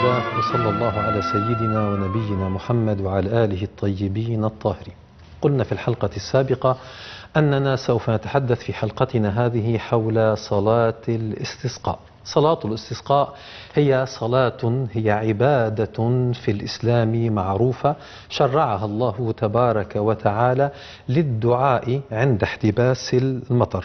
لله، وصلى الله على سيدنا ونبينا محمد وعلى آله الطيبين الطاهرين. قلنا في الحلقة السابقة أننا سوف نتحدث في حلقتنا هذه حول صلاة الاستسقاء. صلاة الاستسقاء هي صلاة، هي عبادة في الإسلام معروفة شرعها الله تبارك وتعالى للدعاء عند احتباس المطر.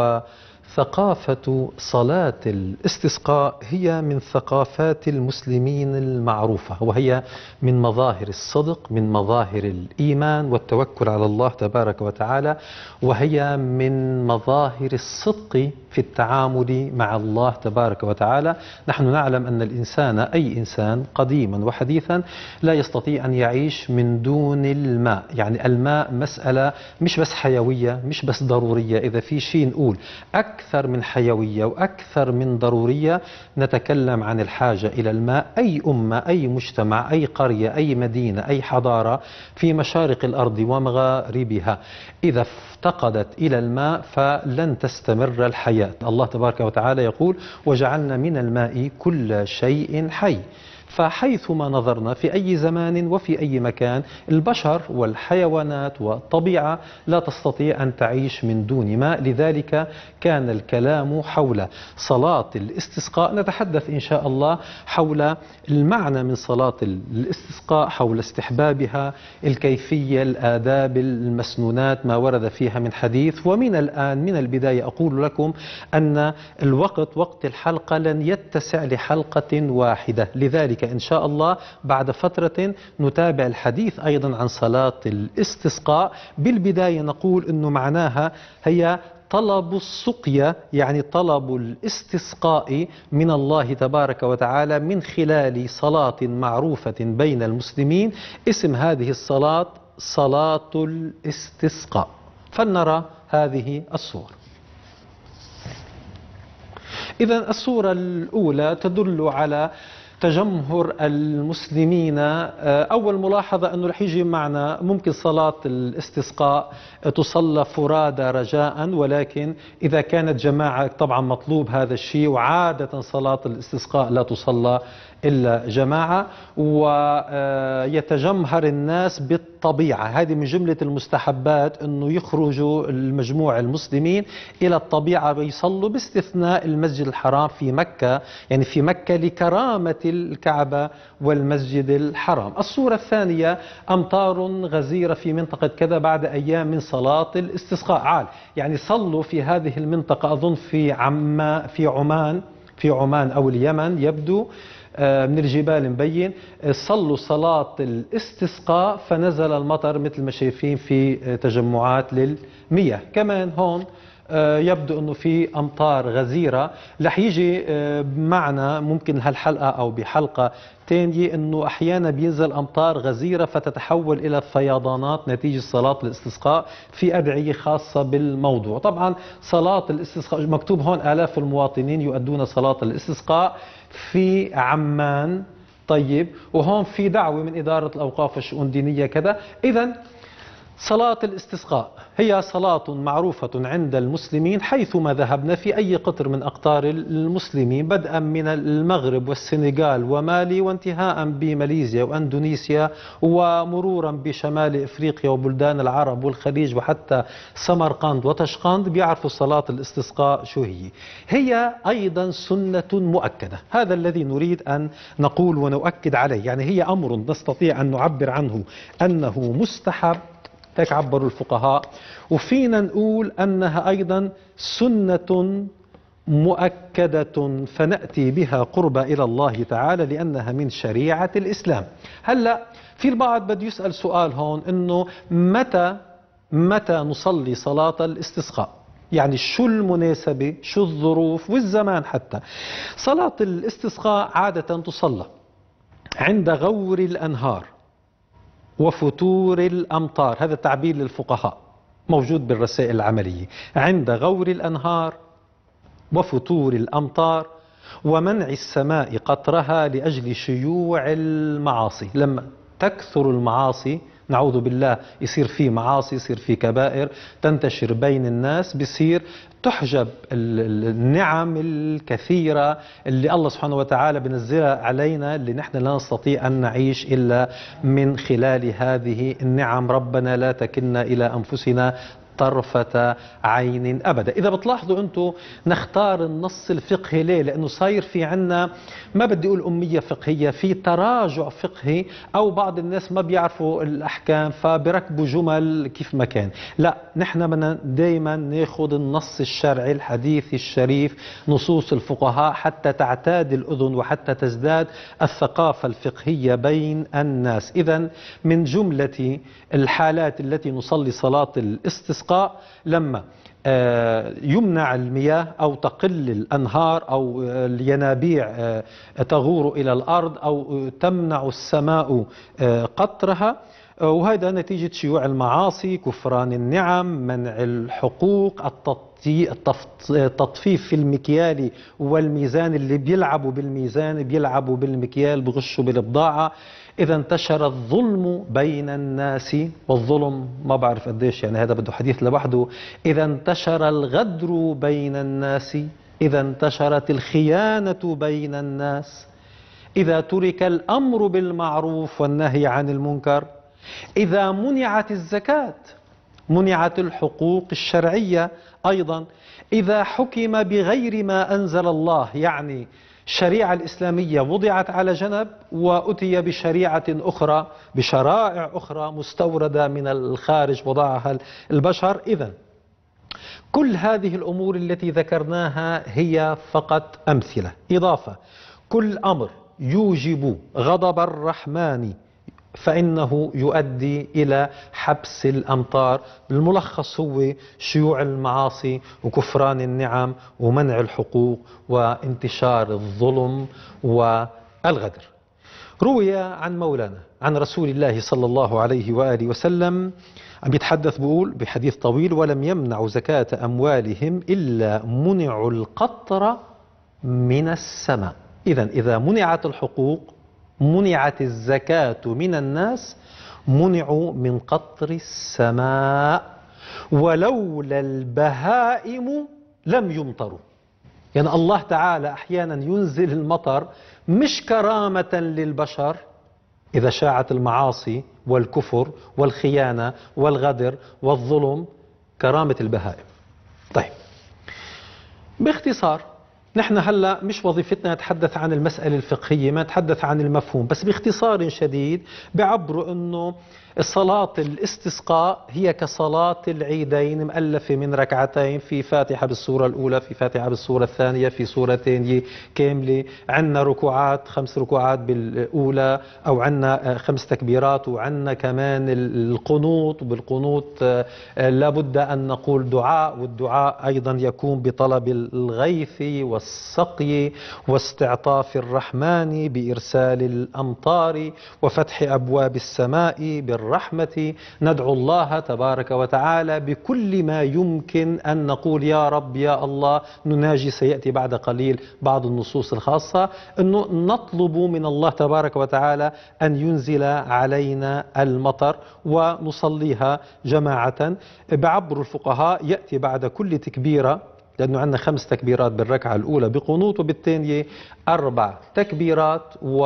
وثقافة صلاة الاستسقاء هي من ثقافات المسلمين المعروفة، وهي من مظاهر الصدق، من مظاهر الإيمان والتوكل على الله تبارك وتعالى، وهي من مظاهر الصدق في التعامل مع الله تبارك وتعالى. نحن نعلم أن الإنسان، أي إنسان قديما وحديثا، لا يستطيع أن يعيش من دون الماء. يعني الماء مسألة مش بس حيوية، مش بس ضرورية. إذا في شيء نقول أكثر من حيوية وأكثر من ضرورية، نتكلم عن الحاجة إلى الماء. أي أمة، أي مجتمع، أي قرية، أي مدينة، أي حضارة في مشارق الأرض ومغاربها إذا افتقدت إلى الماء فلن تستمر الحياة. الله تبارك وتعالى يقول: وجعلنا من الماء كل شيء حي. فحيثما نظرنا في أي زمان وفي أي مكان، البشر والحيوانات والطبيعة لا تستطيع أن تعيش من دون ماء. لذلك كان الكلام حول صلاة الاستسقاء. نتحدث إن شاء الله حول المعنى من صلاة الاستسقاء، حول استحبابها، الكيفية، الآداب، المسنونات، ما ورد فيها من حديث. ومن الآن من البداية أقول لكم أن الوقت، وقت الحلقة، لن يتسع لحلقة واحدة. لذلك إن شاء الله بعد فترة نتابع الحديث أيضا عن صلاة الاستسقاء. بالبداية نقول أنه معناها هي طلب السقيا، يعني طلب الاستسقاء من الله تبارك وتعالى من خلال صلاة معروفة بين المسلمين. اسم هذه الصلاة صلاة الاستسقاء. فلنرى هذه الصور. إذن الصورة الأولى تدل على تجمهر المسلمين. أول ملاحظة أنه رح يجي معنا ممكن صلاة الاستسقاء تصلى فرادى رجاء، ولكن إذا كانت جماعة طبعا مطلوب هذا الشيء. وعادة صلاة الاستسقاء لا تصلى إلا جماعة، ويتجمهر الناس بالطبيعة. هذه من جملة المستحبات أنه يخرجوا المجموع المسلمين إلى الطبيعة ويصلوا، باستثناء المسجد الحرام في مكة، يعني في مكة لكرامة الكعبة والمسجد الحرام. الصورة الثانية: أمطار غزيرة في منطقة كذا بعد أيام من صلاة الاستسقاء. عال يعني صلوا في هذه المنطقة، أظن في عمان أو اليمن، يبدو من الجبال مبين. صلوا صلاة الاستسقاء فنزل المطر مثل ما شايفين في تجمعات للمياه. كمان هون يبدو أنه في أمطار غزيرة. رح يجي معنا ممكن هالحلقة أو بحلقة تانية أنه أحيانا بينزل أمطار غزيرة فتتحول إلى فيضانات نتيجة صلاة الاستسقاء، في أدعية خاصة بالموضوع. طبعا صلاة الاستسقاء مكتوب هون آلاف المواطنين يؤدون صلاة الاستسقاء في عمان. طيب، وهون في دعوة من إدارة الأوقاف والشؤون الدينية كذا. إذن صلاة الاستسقاء هي صلاة معروفة عند المسلمين حيثما ذهبنا في أي قطر من أقطار المسلمين، بدءا من المغرب والسنغال ومالي، وانتهاء بماليزيا وأندونيسيا، ومرورا بشمال إفريقيا وبلدان العرب والخليج وحتى سمرقند وتشقند. بيعرفوا صلاة الاستسقاء شو هي. هي أيضا سنة مؤكدة. هذا الذي نريد أن نقول ونؤكد عليه. يعني هي أمر نستطيع أن نعبر عنه أنه مستحب، هيك عبروا الفقهاء، وفينا نقول أنها أيضا سنة مؤكدة فنأتي بها قربا إلى الله تعالى لأنها من شريعة الإسلام. هلأ في البعض بده يسأل سؤال هون، أنه متى نصلي صلاة الاستسقاء؟ يعني شو المناسبة، شو الظروف والزمان حتى. صلاة الاستسقاء عادة تصلى عند غور الأنهار وفتور الأمطار. هذا تعبير للفقهاء موجود بالرسائل العملية. عند غور الأنهار وفتور الأمطار ومنع السماء قطرها لأجل شيوع المعاصي. لما تكثر المعاصي نعوذ بالله يصير في معاصي، يصير في كبائر تنتشر بين الناس، بصير تحجب النعم الكثيرة اللي الله سبحانه وتعالى بنزلها علينا، اللي نحن لا نستطيع أن نعيش إلا من خلال هذه النعم. ربنا لا تكلنا إلى أنفسنا طرفة عين أبدا. إذا بتلاحظوا أنتم نختار النص الفقهي ليه؟ لأنه صاير في عنا، ما بدي أقول أمية فقهية، في تراجع فقهي، أو بعض الناس ما بيعرفوا الأحكام فبركبوا جمل كيف ما كان. لا، نحن بدنا دايما ناخذ النص الشرعي الحديث الشريف، نصوص الفقهاء، حتى تعتاد الأذن وحتى تزداد الثقافة الفقهية بين الناس. إذا من جملة الحالات التي نصلي صلاة الاستسقاء لما يمنع المياه أو تقل الأنهار أو الينابيع تغور إلى الأرض أو تمنع السماء قطرها، وهذا نتيجة شيوع المعاصي، كفران النعم، منع الحقوق، التطفيف في المكيال والميزان. اللي بيلعبوا بالميزان بيلعبوا بالمكيال، بغشوا بالبضاعة. إذا انتشر الظلم بين الناس، والظلم ما بعرف قديش يعني، هذا بده حديث لوحده. إذا انتشر الغدر بين الناس، إذا انتشرت الخيانة بين الناس، إذا ترك الأمر بالمعروف والنهي عن المنكر، إذا منعت الزكاة، منعت الحقوق الشرعية أيضا، إذا حكم بغير ما أنزل الله، يعني الشريعة الإسلامية وضعت على جنب وأتي بشريعة أخرى، بشرائع أخرى مستوردة من الخارج وضعها البشر. إذن كل هذه الأمور التي ذكرناها هي فقط أمثلة، إضافة كل أمر يوجب غضب الرحمن فإنه يؤدي إلى حبس الأمطار. الملخص هو شيوع المعاصي وكفران النعم ومنع الحقوق وانتشار الظلم والغدر. روي عن مولانا عن رسول الله صلى الله عليه وآله وسلم، عم يتحدث بيقول بحديث طويل: ولم يمنعوا زكاة أموالهم إلا منعوا القطر من السماء. إذا منعت الحقوق، منعت الزكاة من الناس، منعوا من قطر السماء. ولولا البهائم لم يمطروا. يعني الله تعالى أحيانا ينزل المطر مش كرامة للبشر إذا شاعت المعاصي والكفر والخيانة والغدر والظلم، كرامة البهائم. طيب، باختصار نحن هلا مش وظيفتنا نتحدث عن المسألة الفقهية، ما نتحدث عن المفهوم، بس باختصار شديد بعبروا انه صلاة الاستسقاء هي كصلاة العيدين، مؤلفة من ركعتين، في فاتحة بالسورة الأولى، في فاتحة بالسورة الثانية، في سورتين كاملة، عندنا ركوعات 5 ركوعات بالأولى، أو عندنا 5 تكبيرات، وعندنا كمان القنوط، وبالقنوط لابد أن نقول دعاء، والدعاء أيضا يكون بطلب الغيث والسقي واستعطاف الرحمن بإرسال الأمطار وفتح أبواب السماء بالرحمة. ندعو الله تبارك وتعالى بكل ما يمكن أن نقول يا رب يا الله. نناجي، سيأتي بعد قليل بعض النصوص الخاصة، أنه نطلب من الله تبارك وتعالى أن ينزل علينا المطر، ونصليها جماعة. بعبر الفقهاء يأتي بعد كل تكبيرة، لأنه عندنا 5 تكبيرات بالركعة الأولى بقنوط، وبالثانية 4 تكبيرات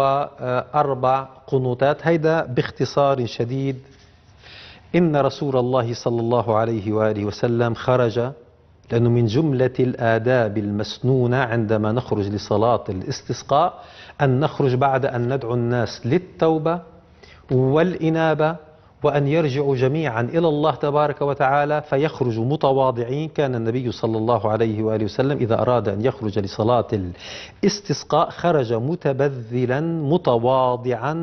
و4 قنوتات. هيدا باختصار شديد. إن رسول الله صلى الله عليه وآله وسلم خرج، لأنه من جملة الآداب المسنونة عندما نخرج لصلاة الاستسقاء أن نخرج بعد أن ندعو الناس للتوبة والإنابة، وأن يرجعوا جميعا إلى الله تبارك وتعالى، فيخرجوا متواضعين. كان النبي صلى الله عليه وآله وسلم إذا أراد أن يخرج لصلاة الاستسقاء خرج متبذلا متواضعا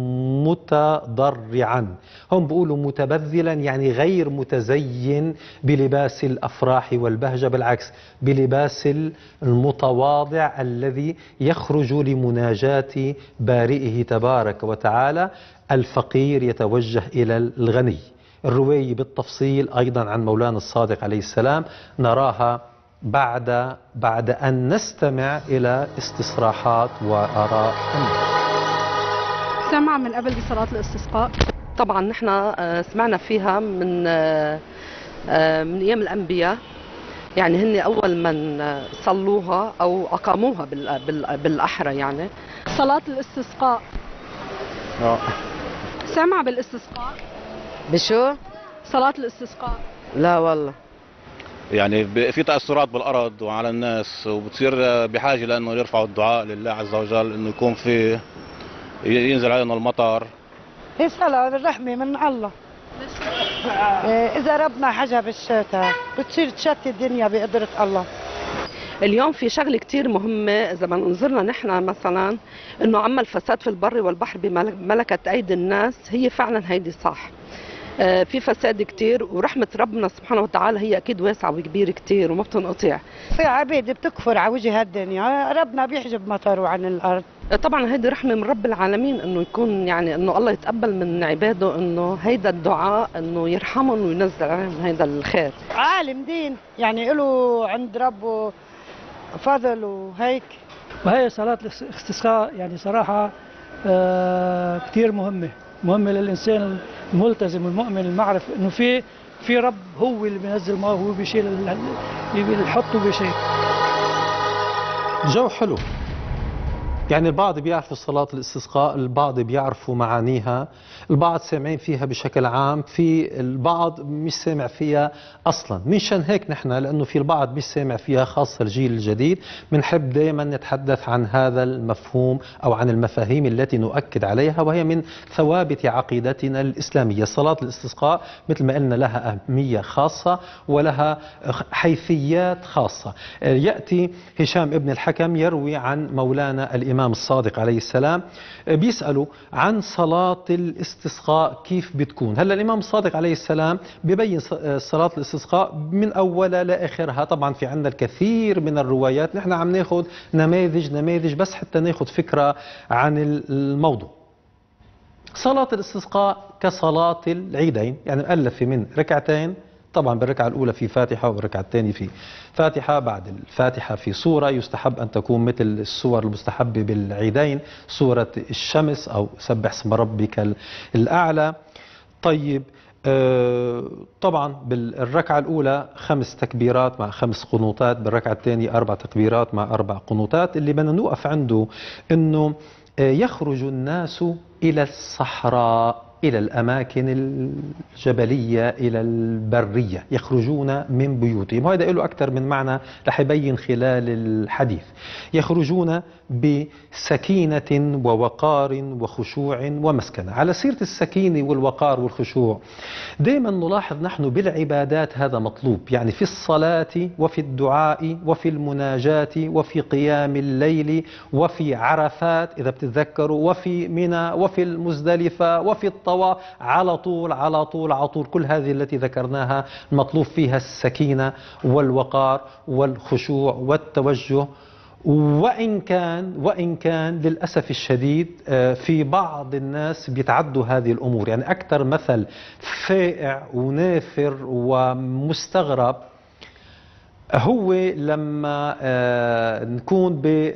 متضرعا. هم بيقولوا متبذلا يعني غير متزين بلباس الأفراح والبهجة، بالعكس بلباس المتواضع الذي يخرج لمناجاة بارئه تبارك وتعالى. الفقير يتوجه إلى الغني. الرواية بالتفصيل أيضا عن مولانا الصادق عليه السلام نراها بعد أن نستمع إلى استصراحات وآراء الناس. سمع من قبل بصلاة الاستسقاء طبعا نحن سمعنا فيها من ايام الانبياء، يعني هن اول من صلوها او اقاموها بالاحرى يعني. صلاة الاستسقاء. سمع بالاستسقاء؟ بشو؟ صلاة الاستسقاء. لا والله. يعني في تأثرات بالأرض وعلى الناس، وبتصير بحاجة لأنه يرفعوا الدعاء لله عز وجل إنه يكون في ينزل علينا المطر. هي صلاة بالرحمة من الله. إذا ربنا حجب الشتاء بتصير تشتي الدنيا بقدرة الله. اليوم في شغله كثير مهمه اذا ما ننظرنا نحن مثلا، انه عم الفساد في البر والبحر بملكه ايدي الناس، هي فعلا هيدي صح. في فساد كثير، ورحمه ربنا سبحانه وتعالى هي اكيد واسعه وكبيره كثير وما بتنقطع. في عبيد بتكفر على وجه هالدنيا، ربنا بيحجب مطره عن الارض. طبعا هيدي رحمه من رب العالمين، انه يكون يعني انه الله يتقبل من عباده، انه هيدا الدعاء انه يرحمهم وينزل عليهم هيدا الخير. عالم دين يعني له عند ربه فضل وهيك. وهي صلاة الاستسقاء يعني صراحة كثير مهمة للإنسان الملتزم والمؤمن المعرف إنه في رب هو اللي بينزل ماء، وهو بيشيل اللي بيحطه بشيء. جو حلو. يعني البعض بيعرفوا صلاة الاستسقاء، البعض بيعرفوا معانيها، البعض سامعين فيها بشكل عام، في البعض مش سامع فيها أصلا. منشان هيك نحن لأنه في البعض مش سامع فيها، خاصة الجيل الجديد، بنحب دائما نتحدث عن هذا المفهوم أو عن المفاهيم التي نؤكد عليها، وهي من ثوابت عقيدتنا الإسلامية. صلاة الاستسقاء مثل ما قلنا لها أهمية خاصة ولها حيثيات خاصة. يأتي هشام ابن الحكم يروي عن مولانا الإمام الصادق عليه السلام، بيسألوا عن صلاة الاستسقاء كيف بتكون. هلا الإمام الصادق عليه السلام بيبين صلاة الاستسقاء من أولها لآخرها. طبعا في عندنا الكثير من الروايات، نحن عم ناخذ نماذج بس حتى ناخذ فكرة عن الموضوع. صلاة الاستسقاء كصلاة العيدين، يعني مؤلفة من ركعتين. طبعا بالركعة الأولى في فاتحة، وبالركعة الثانية في فاتحة، بعد الفاتحة في سورة يستحب أن تكون مثل السور المستحبة بالعيدين، سورة الشمس أو سبح اسم ربك الأعلى. طيب طبعا بالركعة الأولى 5 تكبيرات مع 5 قنوتات، بالركعة الثانية 4 تكبيرات مع 4 قنوتات. اللي بدنا نوقف عنده أنه يخرج الناس إلى الصحراء، إلى الأماكن الجبلية، إلى البرية، يخرجون من بيوتهم. وهذا له أكثر من معنى رح يبين خلال الحديث. يخرجون بسكينة ووقار وخشوع ومسكنة. على سيرة السكينة والوقار والخشوع، دائما نلاحظ نحن بالعبادات هذا مطلوب، يعني في الصلاة وفي الدعاء وفي المناجاة وفي قيام الليل وفي عرفات إذا بتتذكروا، وفي منى وفي المزدلفة وفي الطواف، على طول كل هذه التي ذكرناها المطلوب فيها السكينة والوقار والخشوع والتوجه. وإن كان للأسف الشديد في بعض الناس بيتعدوا هذه الأمور. يعني أكثر مثل فائع ونافر ومستغرب هو لما نكون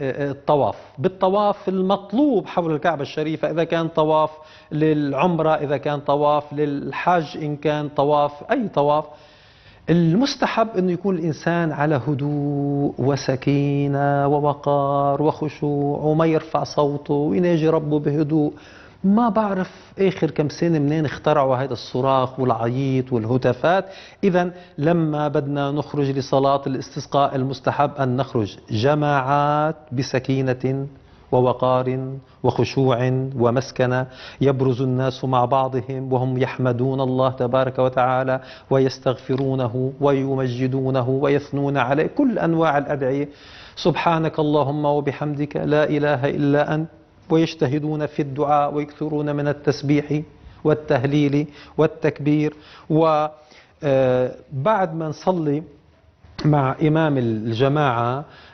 بالطواف المطلوب حول الكعبة الشريفة، إذا كان طواف للعمرة، إذا كان طواف للحج، إن كان طواف أي طواف، المستحب أنه يكون الإنسان على هدوء وسكينة ووقار وخشوع، وما يرفع صوته ويناجي ربه بهدوء. ما بعرف آخر كم سنة منين اخترعوا هذا الصراخ والعييط والهتافات. إذا لما بدنا نخرج لصلاة الاستسقاء المستحب أن نخرج جماعات بسكينة ووقار وخشوع ومسكنة، يبرز الناس مع بعضهم وهم يحمدون الله تبارك وتعالى ويستغفرونه ويمجدونه ويثنون عليه كل أنواع الأدعية، سبحانك اللهم وبحمدك لا إله إلا أنت، ويجتهدون في الدعاء ويكثرون من التسبيح والتهليل والتكبير. وبعد ما نصلي مع إمام الجماعة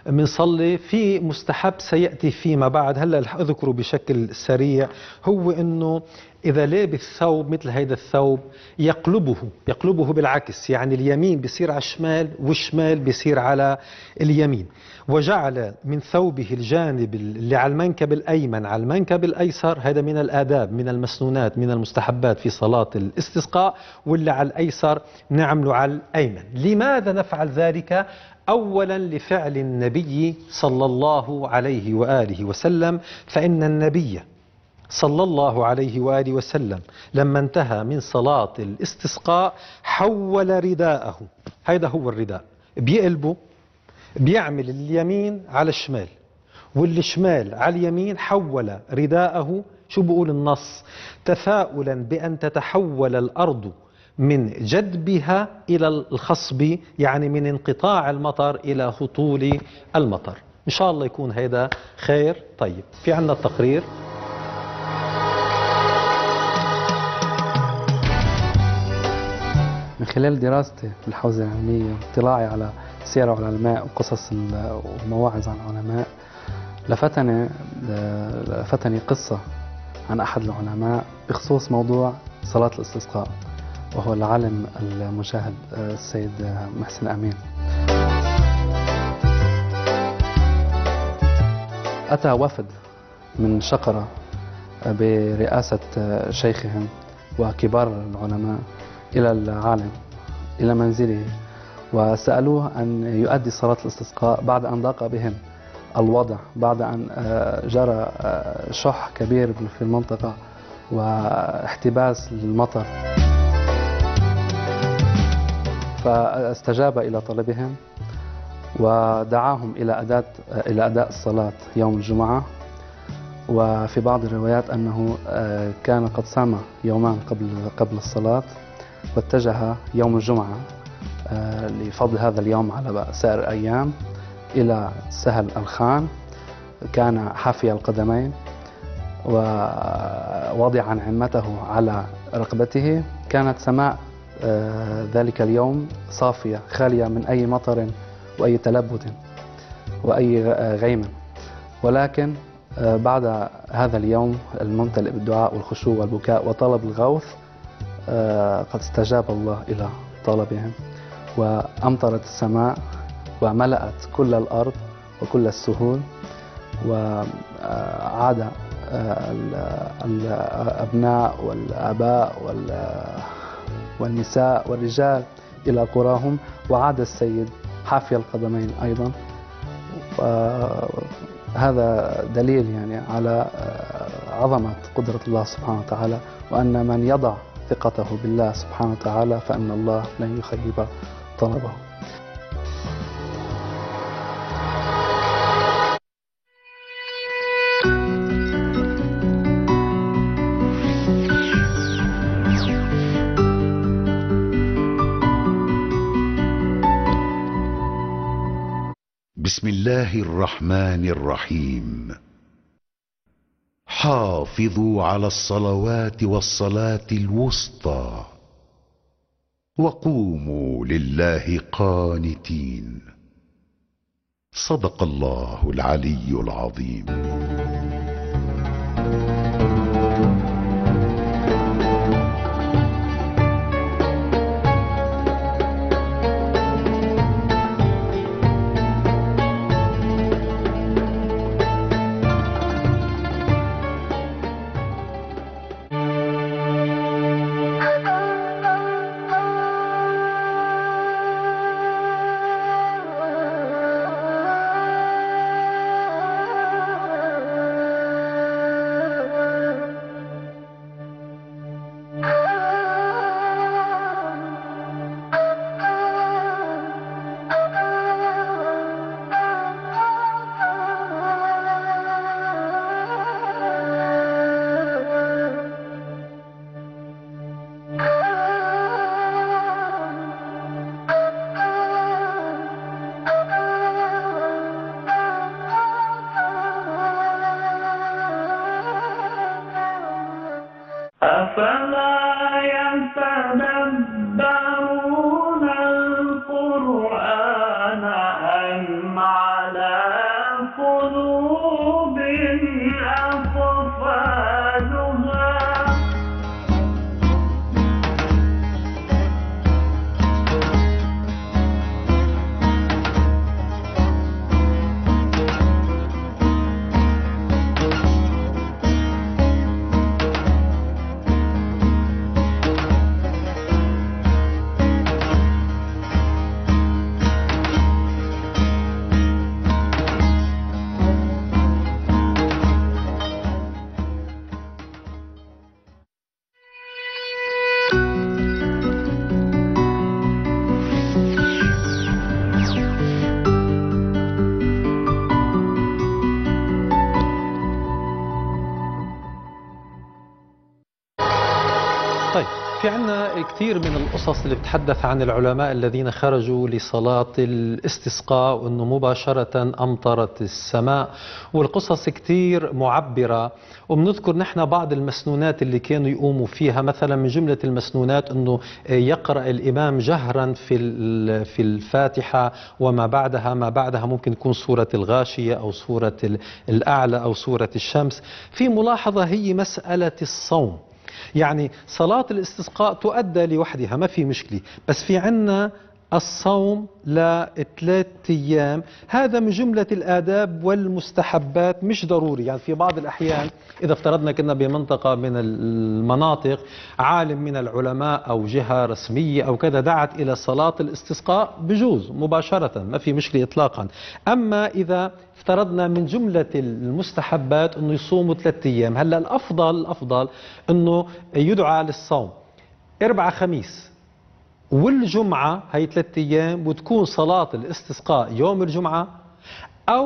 بنصلي. في مستحب سيأتي فيما بعد، هلا رح أذكره بشكل سريع، هو أنه إذا لابس ثوب مثل هيدا الثوب يقلبه بالعكس، يعني اليمين بيصير على الشمال والشمال بيصير على اليمين. وجعل من ثوبه الجانب اللي على المنكب الأيمن على المنكب الأيسر، هذا من الآداب، من المسنونات، من المستحبات في صلاة الاستسقاء، واللي على الأيسر نعمله على الأيمن. لماذا نفعل ذلك؟ أولا لفعل النبي صلى الله عليه وآله وسلم، فإن النبي صلى الله عليه وآله وسلم لما انتهى من صلاة الاستسقاء حول رداءه، هذا هو الرداء، بيقلبه، بيعمل اليمين على الشمال والشمال على اليمين، حول رداءه. شو بقول النص؟ تفاؤلا بأن تتحول الأرض من جدبها إلى الخصب، يعني من انقطاع المطر إلى هطول المطر. إن شاء الله يكون هذا خير. طيب، في عنا التقرير. من خلال دراستي بالحوزة العلمية واطلاعي على سير العلماء وقصص ومواعظ عن العلماء، لفتني قصة عن أحد العلماء بخصوص موضوع صلاة الاستسقاء، وهو العالم المجاهد السيد محسن أمين. أتى وفد من شقرة برئاسة شيخهم وكبار العلماء إلى العالم إلى منزله، وسألوه أن يؤدي صلاة الاستسقاء بعد أن ضاق بهم الوضع، بعد أن جرى شح كبير في المنطقة واحتباس للمطر. فاستجاب إلى طلبهم ودعاهم إلى أداء الصلاة يوم الجمعة. وفي بعض الروايات أنه كان قد صام يومان قبل الصلاة، واتجه يوم الجمعة لفضل هذا اليوم على سائر الأيام إلى سهل الخان. كان حافي القدمين ووضعا عمته على رقبته. كانت سماء ذلك اليوم صافية خالية من أي مطر وأي تلبد وأي غيم، ولكن بعد هذا اليوم الممتلئ بالدعاء والخشوع والبكاء وطلب الغوث قد استجاب الله إلى طلبهم، وأمطرت السماء وملأت كل الأرض وكل السهول، وعاد الأبناء والآباء والنساء والرجال إلى قراهم، وعاد السيد حافي القدمين أيضا. هذا دليل يعني على عظمة قدرة الله سبحانه وتعالى، وأن من يضع ثقته بالله سبحانه وتعالى فإن الله لن يخيب طلبه. بسم الله الرحمن الرحيم. حافظوا على الصلوات والصلاة الوسطى وقوموا لله قانتين. صدق الله العلي العظيم. أفلا يتدبرون القرآن أم على في عنا كثير من القصص اللي بتحدث عن العلماء الذين خرجوا لصلاة الاستسقاء وأنه مباشرة أمطرت السماء، والقصص كثير معبرة. وبنذكر نحن بعض المسنونات اللي كانوا يقوموا فيها. مثلا من جملة المسنونات أنه يقرأ الإمام جهرا في الفاتحة وما بعدها، ما بعدها ممكن تكون سورة الغاشية أو سورة الأعلى أو سورة الشمس. في ملاحظة هي مسألة الصوم، يعني صلاة الاستسقاء تؤدى لوحدها ما في مشكلة، بس في عنا الصوم ل3 أيام. هذا من جملة الآداب والمستحبات، مش ضروري. يعني في بعض الأحيان إذا افترضنا كنا بمنطقة من المناطق عالم من العلماء أو جهة رسمية أو كذا دعت إلى صلاة الاستسقاء، بجوز مباشرة ما في مشكلة إطلاقا. أما إذا افترضنا من جملة المستحبات أنه يصوموا 3 أيام، هلا الأفضل أنه يدعى للصوم 4 خميس والجمعة، هي 3 أيام، وتكون صلاة الاستسقاء يوم الجمعة، أو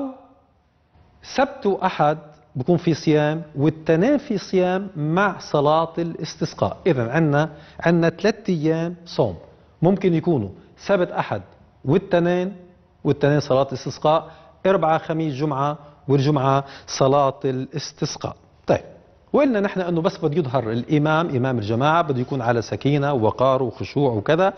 سبت وأحد بكون في صيام، والتنين في صيام مع صلاة الاستسقاء. إذن عندنا 3 أيام صوم، ممكن يكونوا سبت أحد والتنين صلاة الاستسقاء، 4 خميس جمعة، والجمعة صلاة الاستسقاء. طيب، وإلنا نحن أنه بس بده يظهر إمام الجماعة بده يكون على سكينة ووقار وخشوع وكذا،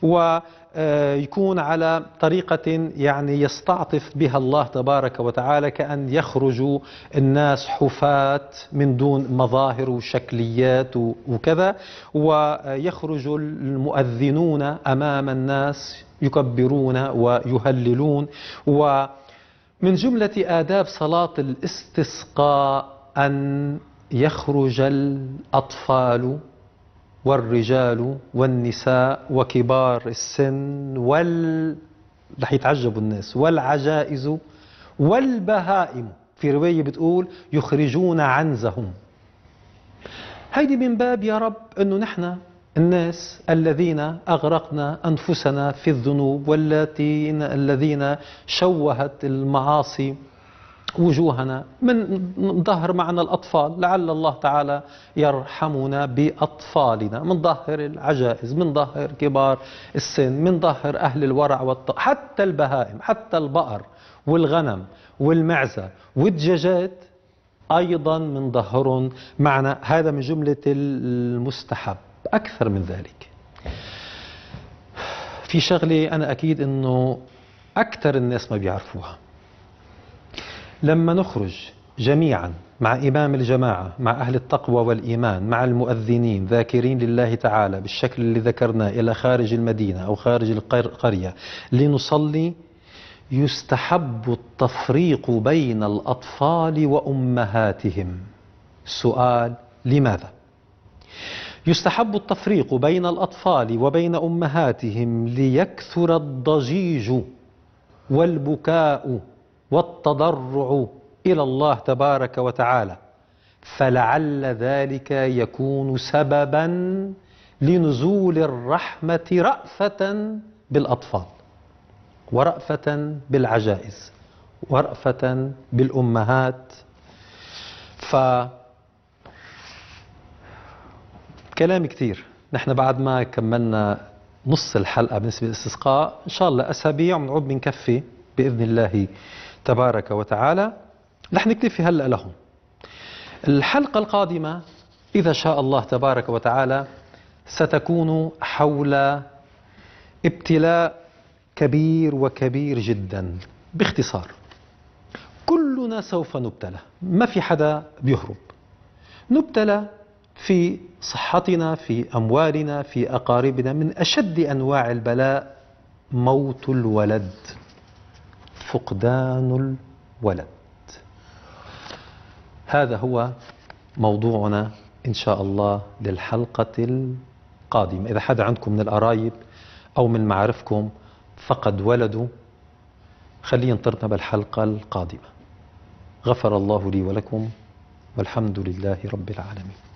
ويكون على طريقة يعني يستعطف بها الله تبارك وتعالى، كأن يخرج الناس حفاة من دون مظاهر وشكليات وكذا، ويخرج المؤذنون أمام الناس يكبرون ويهللون. ومن جملة آداب صلاة الاستسقاء أن يخرج الأطفال والرجال والنساء وكبار السن رح يتعجبوا الناس، والعجائز والبهائم. في رواية بتقول يخرجون عنزهم. هيدي من باب يا رب أنه نحن الناس الذين أغرقنا أنفسنا في الذنوب، الذين شوهت المعاصي وجوهنا، من ظهر معنا الأطفال، لعل الله تعالى يرحمنا بأطفالنا، من ظهر العجائز، من ظهر كبار السن، من ظهر أهل الورع حتى البهائم، حتى البقر والغنم والمعزة والدجاجات أيضا من ظهرهم معنا. هذا من جملة المستحب. أكثر من ذلك، في شغلة أنا أكيد أنه أكثر الناس ما بيعرفوها. لما نخرج جميعا مع إمام الجماعة، مع أهل التقوى والإيمان، مع المؤذنين ذاكرين لله تعالى بالشكل اللي ذكرناه إلى خارج المدينة أو خارج القرية لنصلي، يستحب التفريق بين الأطفال وأمهاتهم. سؤال: لماذا؟ يستحب التفريق بين الأطفال وبين أمهاتهم ليكثر الضجيج والبكاء والتضرع إلى الله تبارك وتعالى، فلعل ذلك يكون سببا لنزول الرحمة رأفة بالأطفال، ورأفة بالعجائز، ورأفة بالأمهات. كلام كثير. نحن بعد ما كملنا نص الحلقة بالنسبة للاستسقاء، إن شاء الله أسابيع ونعود بنكفي بإذن الله تبارك وتعالى. رح نكتفي هلأ لهم. الحلقة القادمة إذا شاء الله تبارك وتعالى ستكون حول ابتلاء كبير وكبير جدا. باختصار، كلنا سوف نبتلى، ما في حدا بيهرب. نبتلى في صحتنا، في أموالنا، في أقاربنا. من أشد أنواع البلاء موت الولد، فقدان الولد. هذا هو موضوعنا إن شاء الله للحلقة القادمة. إذا حدا عندكم من القرايب أو من معارفكم فقد ولده، خليه ينطرنا بالحلقة القادمة. غفر الله لي ولكم، والحمد لله رب العالمين.